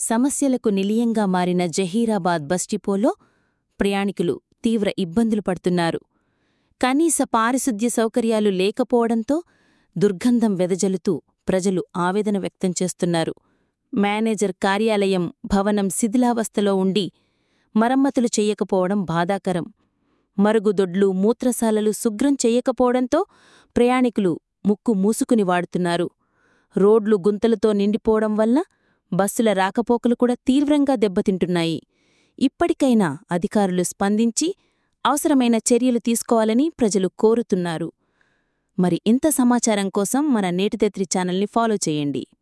సమస్యలకు నిలయంగా మారిన జహీరాబాద్ బస్ డిపోలో ప్రయాణికులు తీవ్ర ఇబ్బందులు పడుతున్నారు. కనీస పారిశుద్ధ్య సౌకర్యాలు లేకపోవడంతో దుర్గంధం వెదజల్లుతూ ప్రజలు ఆవేదన వ్యక్తం చేస్తున్నారు. మేనేజర్ కార్యాలయం భవనం శిథిలావస్థలో ఉండి మరమ్మతులు చెయ్యకపోవడం బాధాకరం. మరుగుదొడ్లు, మూత్రశాలలు శుభ్రం చెయ్యకపోవడంతో ప్రయాణికులు ముక్కు మూసుకుని వాడుతున్నారు. రోడ్లు గుంతలతో నిండిపోవడం వల్ల బస్సుల రాకపోకలు కూడా తీవ్రంగా దెబ్బతింటున్నాయి. ఇప్పటికైనా అధికారులు స్పందించి అవసరమైన చర్యలు తీసుకోవాలని ప్రజలు కోరుతున్నారు. మరి ఇంత సమాచారం కోసం మన నేటితెత్రి ఛానల్ని ఫాలో చేయండి.